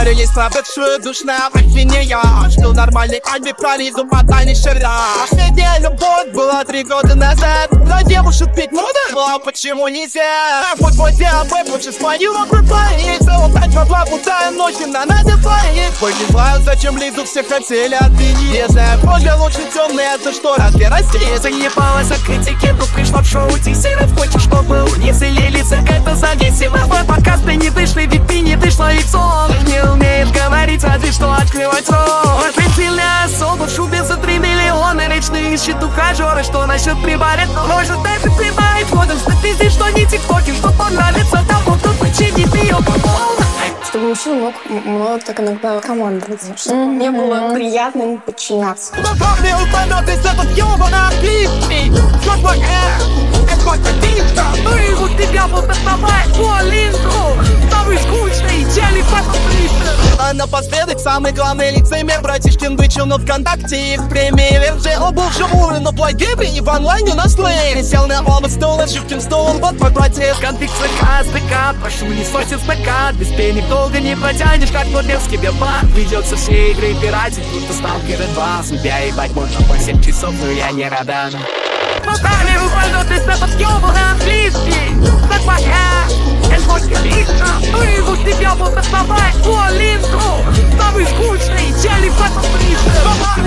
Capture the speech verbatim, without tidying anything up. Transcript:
говорю, есть пробывшую душная обвинения, что нормальный альби прорезу модальный шаря. Последняя любовь была три года назад. На девушек пить мудро, а почему нельзя? Вот мой диабет, лучше спою вокруг твоих. Залутать бабла, путая ночи на надо твоих. Ой, не знаю, зачем лизу, все хотели отменить. Не знаю, позже лучше темный, это что, разве Россия? Заебалась от критики, тут пришла в шоу Тисеров, хочешь, чтобы унесли лица, это зависимо. В показ ты не вышли, ведь ты не вышла лицом. Не умеешь говорить, а ты что, открывать рот? Ты сильная особа в шубе за три миллиона. Речные ищет ухажеры, что насчет прибавит? Может даже прибавить водом, что пиздишь, что не тиктоки, что понравится тому, кто починит ее по полной. Чтобы мужчина мог много так иногда командовать, чтобы мне было приятно ему подчиняться. Ну у тебя вот доставай по линку, самый скучный телек потом ближе. А напоследок самый главный лицемер братишкин вычел на ВКонтакте и в премии верже обул вживую, но плагиби и в онлайне на слэйре. Сел на оба стула, жутким стулом под против. Конфликт ЦК, СТК, прошу не ссорься с ПК. Без пенек долго не протянешь, как Владимирский биобанк. Придется все игры пиратить, будто сталкеры два. Себя ебать можно по семь часов, но я не радан. Поставили выпадут из этого ёба на английский. Так пока, это только лично. Ну и вот тебя вот доставай по линку. Самый скучный телек потом ближе.